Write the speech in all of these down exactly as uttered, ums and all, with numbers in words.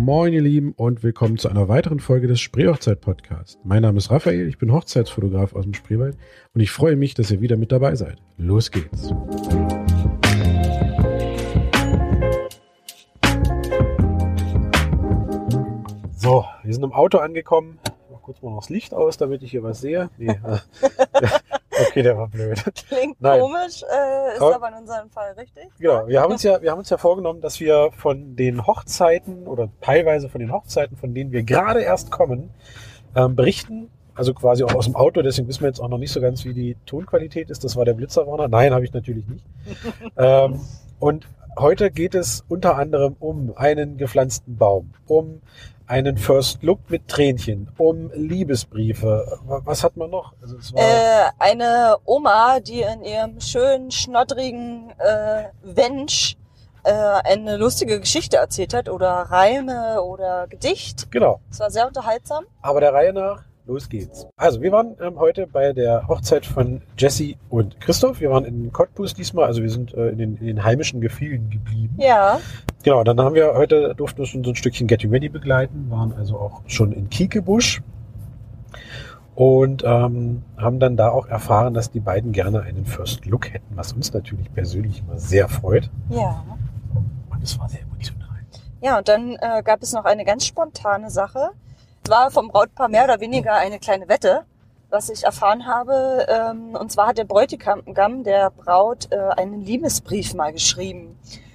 Moin ihr Lieben und willkommen zu einer weiteren Folge des Spreehochzeit-Podcasts. Mein Name ist Raphael, ich bin Hochzeitsfotograf aus dem Spreewald und ich freue mich, dass ihr wieder mit dabei seid. Los geht's! So, wir sind im Auto angekommen. Ich mach kurz mal noch das Licht aus, damit ich hier was sehe. Nee, okay, der war blöd. Klingt Nein. komisch, äh, ist aber, aber in unserem Fall richtig. Genau, wir haben uns ja, wir haben uns ja vorgenommen, dass wir von den Hochzeiten oder teilweise von den Hochzeiten, von denen wir gerade erst kommen, ähm, berichten. Also quasi auch aus dem Auto, deswegen wissen wir jetzt auch noch nicht so ganz, wie die Tonqualität ist. Das war der Blitzerwarner. Nein, habe ich natürlich nicht. ähm, und heute geht es unter anderem um einen gepflanzten Baum, um einen First Look mit Tränchen, um Liebesbriefe. Was hat man noch? Also es war Äh, eine Oma, die in ihrem schönen, schnoddrigen äh, Wensch äh, eine lustige Geschichte erzählt hat oder Reime oder Gedicht. genau. Es war sehr unterhaltsam. Aber der Reihe nach, los geht's. Also wir waren ähm, heute bei der Hochzeit von Jessie und Christoph. Wir waren in Cottbus diesmal, also wir sind äh, in, den, in den heimischen Gefilden geblieben. Ja. Genau, dann haben wir heute, durften wir schon so ein Stückchen Getting Ready begleiten, waren also auch schon in Kiekebusch und ähm, haben dann da auch erfahren, dass die beiden gerne einen First Look hätten, was uns natürlich persönlich immer sehr freut. Ja. Und es war sehr emotional. Ja, und dann äh, gab es noch eine ganz spontane Sache. Es war vom Brautpaar mehr oder weniger eine kleine Wette, was ich erfahren habe. Ähm, und zwar hat der Bräutigam der Braut äh, einen Liebesbrief mal geschrieben.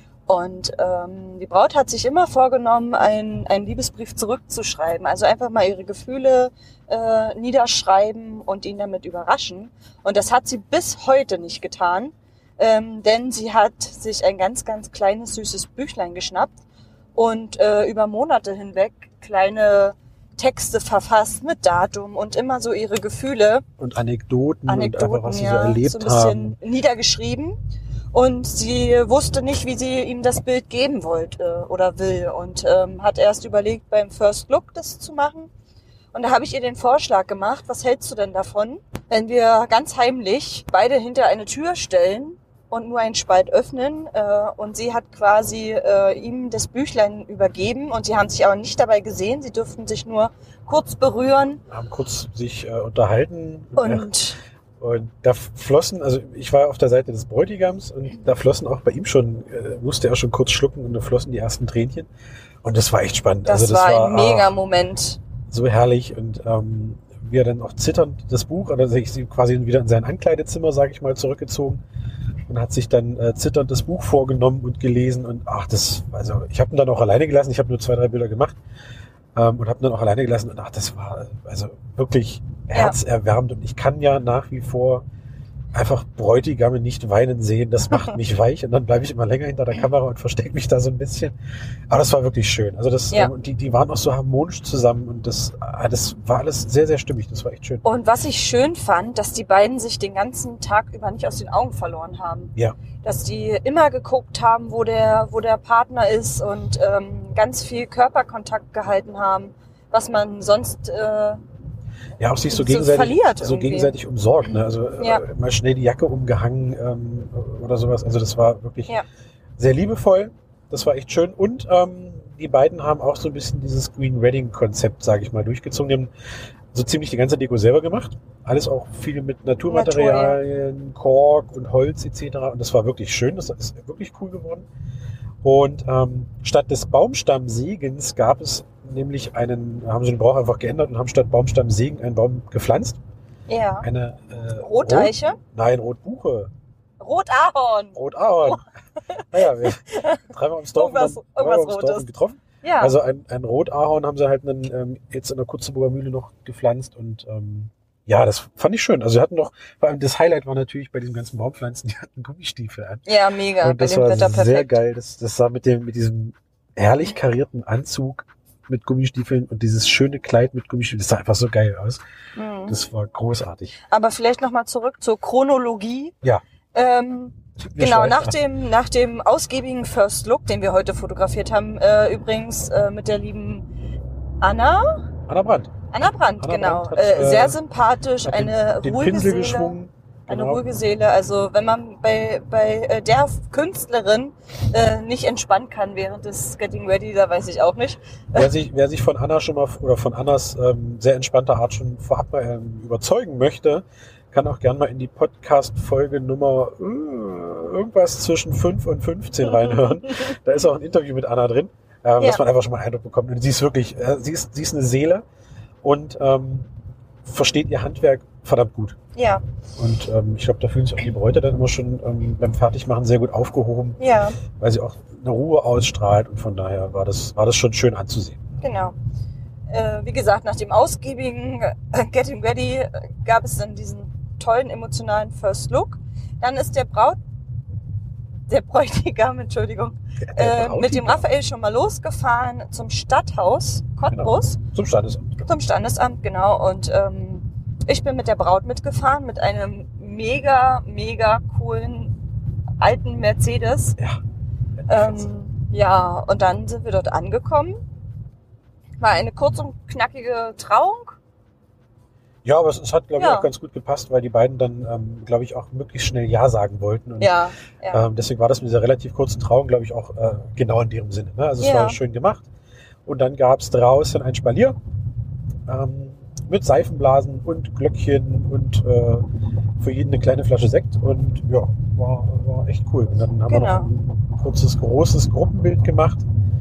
Und ähm, die Braut hat sich immer vorgenommen, einen, einen Liebesbrief zurückzuschreiben. Also einfach mal ihre Gefühle äh, niederschreiben und ihn damit überraschen. Und das hat sie bis heute nicht getan, ähm, denn sie hat sich ein ganz, ganz kleines, süßes Büchlein geschnappt und äh, über Monate hinweg kleine Texte verfasst mit Datum und immer so ihre Gefühle. Und Anekdoten, Anekdoten und einfach, was sie ja, so erlebt so ein bisschen haben. niedergeschrieben. Und sie wusste nicht, wie sie ihm das Bild geben wollte oder will. Und ähm, hat erst überlegt, beim First Look das zu machen. Und da habe ich ihr den Vorschlag gemacht, was hältst du denn davon, wenn wir ganz heimlich beide hinter eine Tür stellen und nur einen Spalt öffnen. Äh, und sie hat quasi äh, ihm das Büchlein übergeben. Und sie haben sich aber nicht dabei gesehen. Sie durften sich nur kurz berühren. Haben kurz sich äh, unterhalten. Und... Und da flossen, also ich war auf der Seite des Bräutigams und da flossen auch bei ihm schon, äh, musste er schon kurz schlucken und da flossen die ersten Tränchen. Und das war echt spannend. Das, also das war war ein mega Moment. So herrlich. Und ähm, wie er dann auch zitternd das Buch, oder sich sie quasi wieder in sein Ankleidezimmer, sage ich mal, zurückgezogen und hat sich dann äh, zitternd das Buch vorgenommen und gelesen. Und ach, das, also ich habe ihn dann auch alleine gelassen. Ich habe nur zwei, drei Bilder gemacht. Ähm, und habe dann auch alleine gelassen und ach, das war also wirklich herzerwärmend. Und ich kann ja nach wie vor einfach Bräutigame nicht weinen sehen. Das macht mich weich und dann bleibe ich immer länger hinter der Kamera und verstecke mich da so ein bisschen. Aber das war wirklich schön. Also das, ja. ähm, die, die waren auch so harmonisch zusammen und das, das war alles sehr, sehr stimmig. Das war echt schön. Und was ich schön fand, dass die beiden sich den ganzen Tag über nicht aus den Augen verloren haben. Ja. Dass die immer geguckt haben, wo der, wo der Partner ist und ähm, ganz viel Körperkontakt gehalten haben, was man sonst äh, ja auch sich so gegenseitig, verliert so gegenseitig umsorgt. Ne? Also ja. äh, mal schnell die Jacke umgehangen ähm, oder sowas. Also das war wirklich ja. sehr liebevoll. Das war echt schön. Und ähm, die beiden haben auch so ein bisschen dieses Green Wedding Konzept, sage ich mal, durchgezogen. Die haben so ziemlich die ganze Deko selber gemacht. Alles auch viel mit Naturmaterialien, Natur, ja. Kork und Holz et cetera. Und das war wirklich schön. Das ist wirklich cool geworden. Und ähm, statt des Baumstammsegens gab es nämlich einen, haben sie den Brauch einfach geändert und haben statt Baumstammsegen einen Baum gepflanzt. Ja. Eine äh, Roteiche? Rot, nein, Rotbuche. Rotahorn. Rotahorn. Naja, wir dreimal ums Dorf, irgendwas, dann, irgendwas ums Dorf Rotes. getroffen. Ja. Also ein, ein Rotahorn haben sie halt einen, ähm, jetzt in der Kutzeburger Mühle noch gepflanzt und ähm, ja, das fand ich schön. Also sie hatten noch, vor allem das Highlight war natürlich bei diesen ganzen Baumpflanzen, die hatten Gummistiefel an. Ja, mega. Und das bei dem war Wetter perfekt. sehr geil. Das, das sah mit dem, mit diesem herrlich karierten Anzug mit Gummistiefeln und dieses schöne Kleid mit Gummistiefeln, das sah einfach so geil aus. Mhm. Das war großartig. Aber vielleicht nochmal zurück zur Chronologie. Ja. Ähm, genau, nach dem, nach dem ausgiebigen First Look, den wir heute fotografiert haben, äh, übrigens äh, mit der lieben Anna. Anna Brandt. Anna Brandt, Anna genau. Brandt hat, äh, äh, sehr sympathisch, hat eine den, den ruhige Pinsel Seele. geschwungen. Eine Genau. ruhige Seele. Also wenn man bei, bei äh, der Künstlerin äh, nicht entspannen kann während des Getting Ready, da weiß ich auch nicht. Wer sich, wer sich von Anna schon mal oder von Annas ähm, sehr entspannter Art schon vorab mal ähm, überzeugen möchte, kann auch gerne mal in die Podcast-Folge Nummer äh, irgendwas zwischen fünf und fünfzehn reinhören. Da ist auch ein Interview mit Anna drin, ähm, Ja. dass man einfach schon mal einen Eindruck bekommt. Und sie ist wirklich, äh, sie ist, sie ist eine Seele und ähm, versteht ihr Handwerk verdammt gut. Ja, Und ähm, ich glaube, da fühlen sich auch die Bräute dann immer schon ähm, beim Fertigmachen sehr gut aufgehoben, ja, weil sie auch eine Ruhe ausstrahlt und von daher war das, war das schon schön anzusehen. genau. Äh, wie gesagt, nach dem ausgiebigen äh, Getting Ready äh, gab es dann diesen tollen emotionalen First Look. Dann ist der Braut, der Bräutigam, Entschuldigung, äh, mit dem Raphael schon mal losgefahren zum Stadthaus Cottbus, Genau. Zum Standesamt. zum Standesamt, genau. Und ähm, ich bin mit der Braut mitgefahren, mit einem mega, mega coolen alten Mercedes. Ja. Ähm, ja, und dann sind wir dort angekommen. War eine kurz und knackige Trauung. Ja, aber es, es hat, glaube ich, Ja. auch ganz gut gepasst, weil die beiden dann, ähm, glaube ich, auch möglichst schnell Ja sagen wollten. Und, Ja, ja. ähm, deswegen war das mit dieser relativ kurzen Trauung, glaube ich, auch äh, genau in ihrem Sinne. Ne? Also es Ja. war schön gemacht. Und dann gab es draußen ein Spalier ähm, mit Seifenblasen und Glöckchen und äh, für jeden eine kleine Flasche Sekt. Und ja, war, war echt cool. Und dann haben wir Genau. noch ein kurzes, großes Gruppenbild gemacht.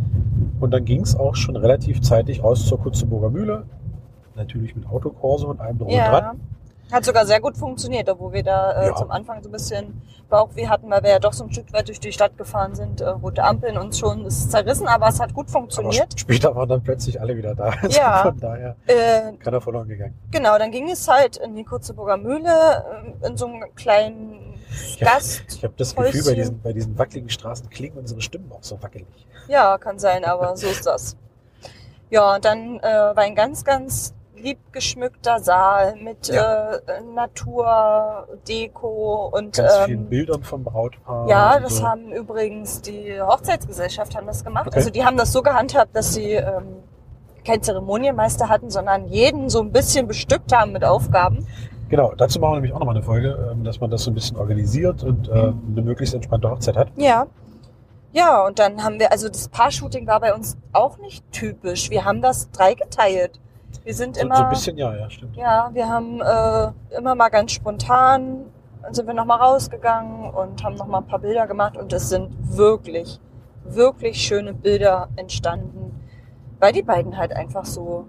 Und dann ging es auch schon relativ zeitig raus zur Kutzenburger Mühle. Natürlich mit Autokorso und allem drum und dran. Ja, hat sogar sehr gut funktioniert, obwohl wir da äh, Ja. zum Anfang so ein bisschen Bauchweh hatten, weil wir ja doch so ein Stück weit durch die Stadt gefahren sind, äh, rote Ampeln uns schon ist zerrissen, aber es hat gut Aber funktioniert. sp- später waren dann plötzlich alle wieder da. Also Ja. Von daher Äh, keiner verloren gegangen. genau, dann ging es halt in die Kutzeburger Mühle, äh, in so einem kleinen Ja, Gast. Ich habe das Gefühl, bei Häuschen. diesen, bei diesen wackeligen Straßen klingen unsere Stimmen auch so wackelig. Ja, kann sein, aber so ist das. Ja, und dann äh, war ein ganz, ganz lieb geschmückter Saal mit Ja. äh, Natur, Deko und Ganz ähm, vielen Bildern vom Brautpaar. ja, und das so. haben übrigens die Hochzeitsgesellschaft haben das gemacht. Okay. Also die haben das so gehandhabt, dass sie ähm, keinen Zeremonienmeister hatten, sondern jeden so ein bisschen bestückt haben mit Aufgaben. Genau, dazu machen wir nämlich auch nochmal eine Folge, ähm, dass man das so ein bisschen organisiert und äh, eine möglichst entspannte Hochzeit hat. Ja. Ja, und dann haben wir, also das Paar-Shooting war bei uns auch nicht typisch. Wir haben das dreigeteilt. Wir sind So, immer, so ein bisschen, ja, ja, stimmt. ja, wir haben äh, immer mal ganz spontan, dann sind wir nochmal rausgegangen und haben nochmal ein paar Bilder gemacht und es sind wirklich, wirklich schöne Bilder entstanden, weil die beiden halt einfach so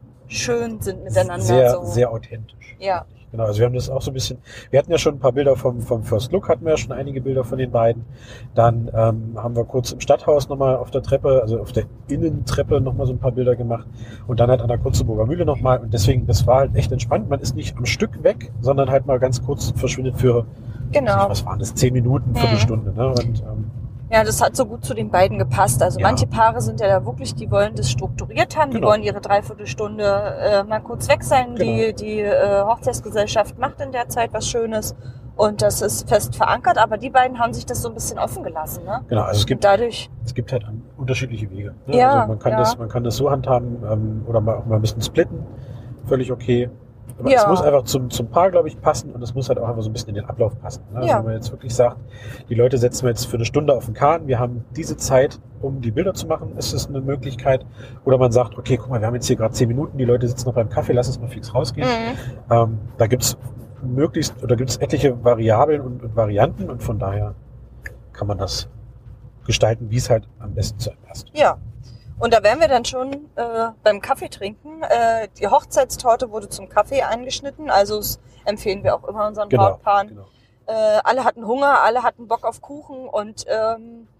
schön sind miteinander. Sehr, so. sehr authentisch. Ja, Genau, also wir haben das auch so ein bisschen, wir hatten ja schon ein paar Bilder vom, vom First Look, hatten wir ja schon einige Bilder von den beiden. Dann ähm, haben wir kurz im Stadthaus nochmal auf der Treppe, also auf der Innentreppe nochmal so ein paar Bilder gemacht und dann halt an der Kutzenburger Mühle nochmal und deswegen, das war halt echt entspannt. Man ist nicht am Stück weg, sondern halt mal ganz kurz verschwindet für, genau. was waren das, zehn Minuten, Viertelstunde, ne? Und ähm, Ja, das hat so gut zu den beiden gepasst. Also Ja. manche Paare sind ja da wirklich, die wollen das strukturiert haben, die Genau. wollen ihre Dreiviertelstunde äh, mal kurz weg sein. Genau. Die, die äh, Hochzeitsgesellschaft macht in der Zeit was Schönes und das ist fest verankert, aber die beiden haben sich das so ein bisschen offen gelassen. Ne? genau, also es Und gibt dadurch, Es gibt halt an- unterschiedliche Wege. Ne? Ja, also man kann ja. das, man kann das so handhaben ähm, oder mal auch mal ein bisschen splitten, völlig okay. Aber Ja. es muss einfach zum, zum Paar, glaube ich, passen und es muss halt auch einfach so ein bisschen in den Ablauf passen. Ne? Also Ja. wenn man jetzt wirklich sagt, die Leute setzen wir jetzt für eine Stunde auf den Kahn, wir haben diese Zeit, um die Bilder zu machen, ist es eine Möglichkeit. Oder man sagt, okay, guck mal, wir haben jetzt hier gerade zehn Minuten, die Leute sitzen noch beim Kaffee, lass uns mal fix rausgehen. mhm. Ähm, da gibt's möglichst, oder gibt's etliche Variablen und, und Varianten und von daher kann man das gestalten, wie es halt am besten zu einem passt. ja. Und da wären wir dann schon äh, beim Kaffee trinken. Äh, die Hochzeitstorte wurde zum Kaffee angeschnitten, also das empfehlen wir auch immer unseren Genau, Brautpaaren. genau. Äh, alle hatten Hunger, alle hatten Bock auf Kuchen und ähm,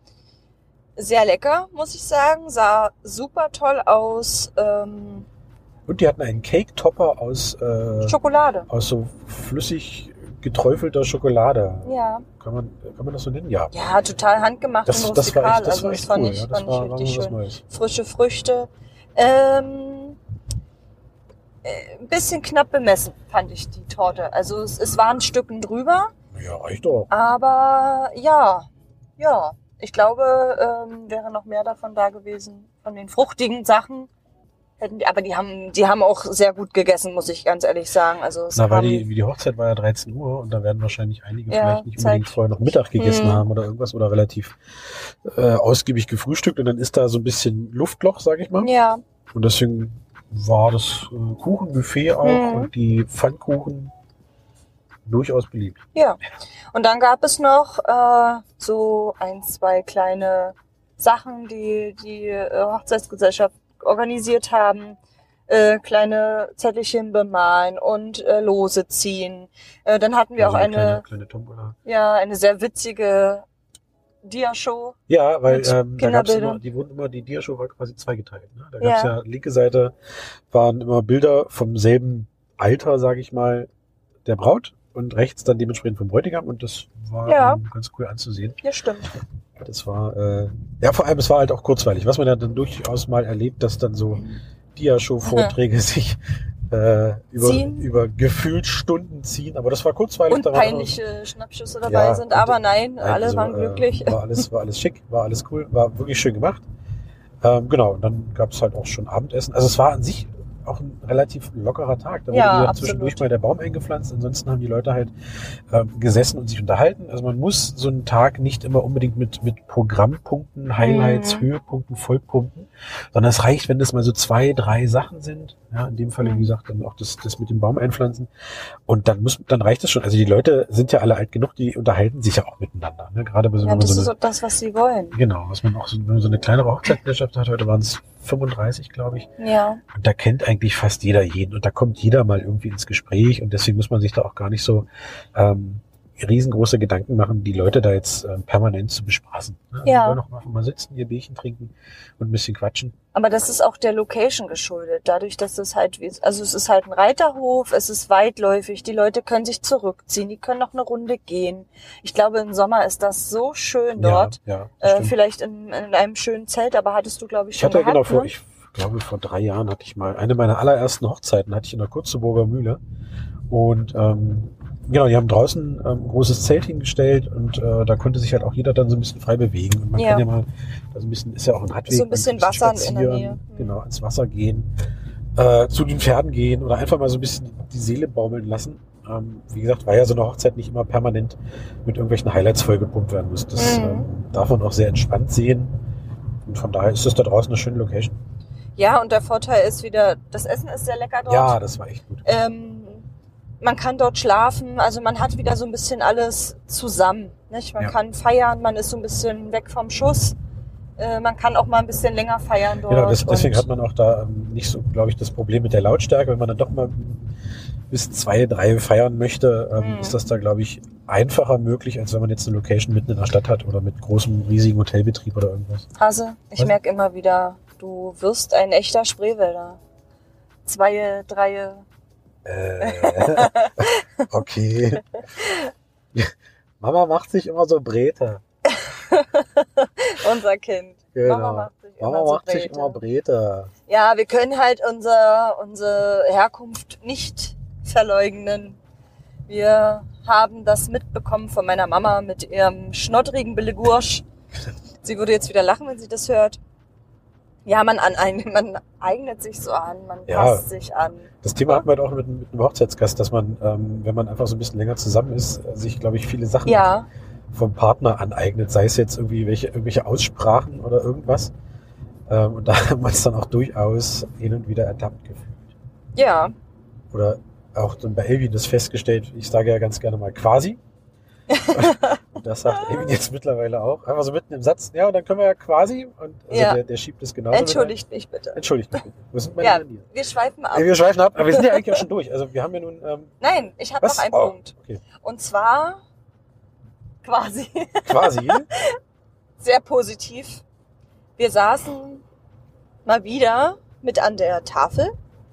sehr lecker, muss ich sagen. Sah super toll aus. Ähm, Und die hatten einen Cake-Topper aus, äh, Schokolade. aus so flüssig geträufelter Schokolade. Ja. Kann man, kann man das so nennen? Ja. Ja, total handgemacht Das, und das rustikal. war echt, das also war das echt fand cool. ich, Ja. Das fand war, ich war mal richtig was schön. Neues. Frische Früchte. Ähm, äh, ein bisschen knapp bemessen, fand ich die Torte. Also es, es waren Stücken drüber. Ja, reicht doch. Aber ja, ja. Ich glaube, ähm, wäre noch mehr davon da gewesen, von den fruchtigen Sachen. Hätten die, aber die haben, die haben auch sehr gut gegessen, muss ich ganz ehrlich sagen. Also es Na, weil haben, die, wie die Hochzeit war ja dreizehn Uhr und da werden wahrscheinlich einige Ja, vielleicht nicht unbedingt Zeit. vorher noch Mittag gegessen Hm. haben oder irgendwas oder relativ äh, ausgiebig gefrühstückt und dann ist da so ein bisschen Luftloch, sag ich mal. ja, Und deswegen war das äh, Kuchenbuffet auch Hm. und die Pfannkuchen durchaus beliebt. ja. Und dann gab es noch äh, so ein, zwei kleine Sachen, die die äh, Hochzeitsgesellschaft organisiert haben. Äh, kleine Zettelchen bemalen und äh, Lose ziehen. Äh, dann hatten wir Also auch eine, kleine, kleine Tombola. ja, eine sehr witzige Dia-Show. Ja, weil Mit ähm, da gab's Kinderbildern. immer, die wurden immer, die Dia-Show war quasi zweigeteilt. Ne? Da Ja. gab's ja, linke Seite waren immer Bilder vom selben Alter, sage ich mal, der Braut und rechts dann dementsprechend vom Bräutigam und das war Ja. ähm, ganz cool anzusehen. Ja, stimmt. Das war, äh, ja, vor allem, es war halt auch kurzweilig. Was man ja dann durchaus mal erlebt, dass dann so Dia-Show-Vorträge sich äh, über, Ziehen. über gefühlt Stunden ziehen. Aber das war kurzweilig. Und da war peinliche Schnappschüsse dabei Ja, sind. und- Aber nein, Nein, alle also, waren äh, glücklich. War alles, war alles schick, war alles cool, war wirklich schön gemacht. Ähm, genau, und dann gab es halt auch schon Abendessen. Also es war an sich auch ein relativ lockerer Tag. Da wurde Ja, wieder absolut. zwischendurch mal der Baum eingepflanzt. Ansonsten haben die Leute halt ähm, gesessen und sich unterhalten. Also man muss so einen Tag nicht immer unbedingt mit, mit Programmpunkten, Highlights, Mhm. Höhepunkten vollpumpen, sondern es reicht, wenn das mal so zwei, drei Sachen sind. Ja, in dem Falle, wie gesagt, dann auch das, das mit dem Baum einpflanzen. Und dann muss, dann reicht es schon. Also die Leute sind ja alle alt genug, die unterhalten sich ja auch miteinander. Ne? Gerade bei so, Ja, wenn man das so ist eine, auch das, was sie wollen. genau, was man auch so, wenn man so eine kleinere Hochzeitsgesellschaft hat, heute waren es fünfunddreißig, glaube ich. Ja, Und da kennt eigentlich fast jeder jeden und da kommt jeder mal irgendwie ins Gespräch und deswegen muss man sich da auch gar nicht so ähm, riesengroße Gedanken machen, die Leute da jetzt ähm, permanent zu bespaßen. Ne? Also Ja. Die wollen auch einfach mal sitzen, ihr Bierchen trinken und ein bisschen quatschen. aber das ist auch der Location geschuldet. Dadurch, dass es halt, wie, also es ist halt ein Reiterhof, es ist weitläufig, die Leute können sich zurückziehen, die können noch eine Runde gehen. Ich glaube, im Sommer ist das so schön dort. Ja, ja, das Äh, stimmt. vielleicht in, in einem schönen Zelt, aber hattest du, glaube ich, Ich schon hatte gehabt, genau vor, ne? ich glaube vor drei Jahren hatte ich mal, eine meiner allerersten Hochzeiten hatte ich in der Kurzeburger Mühle und ähm, genau, die haben draußen ähm, ein großes Zelt hingestellt und äh, da konnte sich halt auch jeder dann so ein bisschen frei bewegen und man Ja. kann ja mal, also ein bisschen, ist ja auch ein Radweg. So ein man bisschen kann Wasser in der spazieren, Nähe. Mhm. Genau, ins Wasser gehen, äh, zu den Pferden gehen oder einfach mal so ein bisschen die Seele baumeln lassen. Ähm, wie gesagt, weil ja so eine Hochzeit nicht immer permanent mit irgendwelchen Highlights vollgepumpt werden muss. Das Mhm. ähm, darf man auch sehr entspannt sehen und von daher ist das da draußen eine schöne Location. Ja, und der Vorteil ist wieder, das Essen ist sehr lecker dort. Ja, das war echt gut. Ähm, man kann dort schlafen, also man hat wieder so ein bisschen alles zusammen. Nicht? Man Ja. kann feiern, man ist so ein bisschen weg vom Schuss. Äh, man kann auch mal ein bisschen länger feiern dort. Genau, das, deswegen und- hat man auch da ähm, nicht so, glaube ich, das Problem mit der Lautstärke. Wenn man dann doch mal bis zwei, drei feiern möchte, ähm, Mhm. ist das da, glaube ich, einfacher möglich, als wenn man jetzt eine Location mitten in der Stadt hat oder mit großem, riesigen Hotelbetrieb oder irgendwas. Hase, ich Was? merke immer wieder, du wirst ein echter Spreewälder. Zwei, drei. Äh, okay. Mama macht sich immer so Brete. Unser Kind. Genau. Mama macht sich Mama immer so macht sich Brete. immer Brete. Ja, wir können halt unser, unsere Herkunft nicht verleugnen. Wir haben das mitbekommen von meiner Mama mit ihrem schnoddrigen Belegursch. Sie würde jetzt wieder lachen, wenn sie das hört. Ja, man, an, man eignet sich so an, man Ja. passt sich an. Das Thema hatten wir halt auch mit, mit einem Hochzeitsgast, dass man, ähm, wenn man einfach so ein bisschen länger zusammen ist, sich, glaube ich, viele Sachen Ja, vom Partner aneignet, sei es jetzt irgendwie welche, irgendwelche Aussprachen oder irgendwas. Ähm, und da haben wir uns dann auch durchaus hin und wieder ertappt gefühlt. ja, Oder auch dann bei Elvin das festgestellt, ich sage ja ganz gerne mal quasi. Und das sagt Elvin jetzt mittlerweile auch. Einfach so mitten im Satz, ja, und dann können wir ja quasi. Und also Ja. der, der schiebt es genauso. entschuldigt mich bitte. Mit ein. Entschuldigt mich bitte. Wo sind meine Ja, Manieren? wir schweifen ab. Ey, wir schweifen ab, aber wir sind ja eigentlich auch schon durch. Also wir haben ja nun, ähm, Nein, ich habe was? noch einen Oh, Punkt. okay. Und zwar quasi Quasi. sehr positiv. Wir saßen mal wieder mit an der Tafel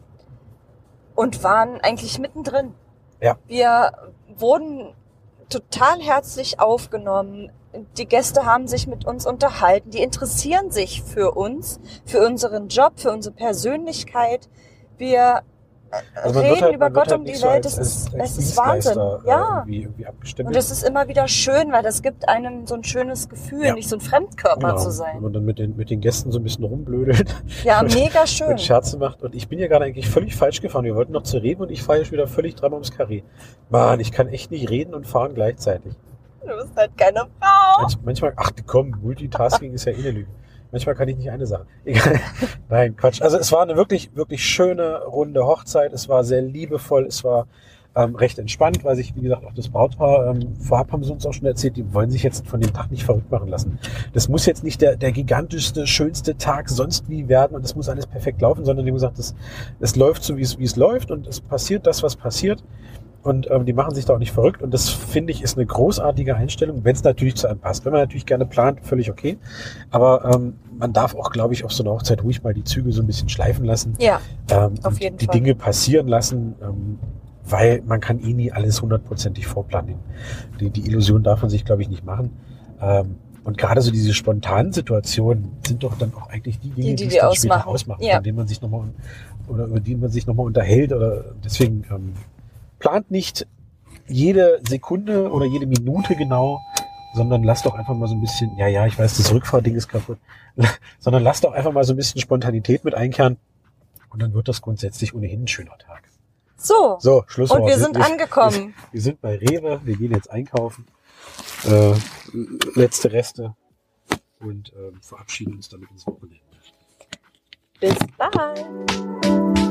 und waren eigentlich mittendrin. Ja. Wir wurden total herzlich aufgenommen. Die Gäste haben sich mit uns unterhalten. Die interessieren sich für uns, für unseren Job, für unsere Persönlichkeit. Wir Also man reden wird halt, über man wird Gott halt um nicht die so Welt, als, das ist, als, als es ist Wahnsinn. Dienstleister, äh, Ja. irgendwie, irgendwie abgestimmt. Und es ist immer wieder schön, weil das gibt einem so ein schönes Gefühl, Ja. nicht so ein Fremdkörper Genau. zu Wenn sein. man dann mit den, mit den Gästen so ein bisschen rumblödelt Ja, und, mega schön. und Scherze macht. Und ich bin ja gerade eigentlich völlig falsch gefahren. Wir wollten noch zur Rewe und ich fahre jetzt wieder völlig dreimal ums Karree. Mann, ich kann echt nicht reden und fahren gleichzeitig. Du bist halt keine Frau. Manch, manchmal, ach komm, Multitasking ist ja eh eine Lüge. Manchmal kann ich nicht eine Sache. Egal. Nein, Quatsch. Also es war eine wirklich, wirklich schöne, runde Hochzeit. Es war sehr liebevoll. Es war ähm, recht entspannt, weil sich, wie gesagt, auch das Brautpaar, ähm, vorab haben sie uns auch schon erzählt, die wollen sich jetzt von dem Tag nicht verrückt machen lassen. Das muss jetzt nicht der, der gigantischste, schönste Tag sonst wie werden und es muss alles perfekt laufen, sondern die haben gesagt, das, es läuft so, wie es, wie es läuft und es passiert das, was passiert. Und ähm, die machen sich da auch nicht verrückt. Und das, finde ich, ist eine großartige Einstellung, wenn es natürlich zu einem passt. Wenn man natürlich gerne plant, völlig okay. Aber ähm, man darf auch, glaube ich, auf so einer Hochzeit ruhig mal die Züge so ein bisschen schleifen lassen. Ja, ähm, auf jeden die Fall. Dinge passieren lassen, ähm, weil man kann eh nie alles hundertprozentig vorplanen. Die, die Illusion darf man sich, glaube ich, nicht machen. Ähm, und gerade so diese spontanen Situationen sind doch dann auch eigentlich die Dinge, Die, die die es die dann ausmachen. später ausmachen, Ja. von denen man sich nochmal oder über die man sich nochmal unterhält. Oder deswegen ähm, plant nicht jede Sekunde oder jede Minute genau, sondern lasst doch einfach mal so ein bisschen, ja, ja, ich weiß, das Rückfahrding ist kaputt, sondern lasst doch einfach mal so ein bisschen Spontanität mit einkehren und dann wird das grundsätzlich ohnehin ein schöner Tag. So, So, Schlusswort. und wir sind angekommen. Wir, wir sind bei Rewe, wir gehen jetzt einkaufen, äh, letzte Reste und äh, verabschieden uns damit ins Wochenende. Bis bald.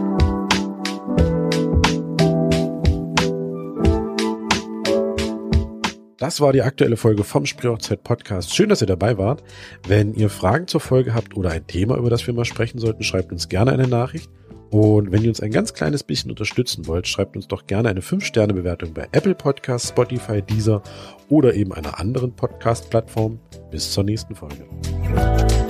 Das war die aktuelle Folge vom Spreehochzeit Podcast. Schön, dass ihr dabei wart. Wenn ihr Fragen zur Folge habt oder ein Thema, über das wir mal sprechen sollten, schreibt uns gerne eine Nachricht. Und wenn ihr uns ein ganz kleines bisschen unterstützen wollt, schreibt uns doch gerne eine fünf Sterne Bewertung bei Apple Podcasts, Spotify, Deezer oder eben einer anderen Podcast-Plattform. Bis zur nächsten Folge.